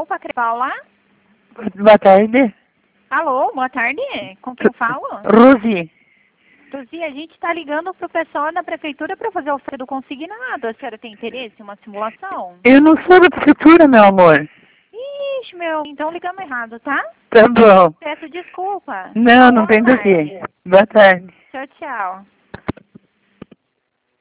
Desculpa, Paula. Boa tarde. Alô, boa tarde. Com quem eu falo? Rosi. Rosi, a gente está ligando para o pessoal da prefeitura para fazer a oferta do consignado. A senhora tem interesse em uma simulação? Eu não sou da prefeitura, meu amor. Ixi, meu, então ligamos errado, tá? Tá bom. Peço desculpa. Não, não Boa tem do tarde. quê. Boa tarde. Tchau, tchau.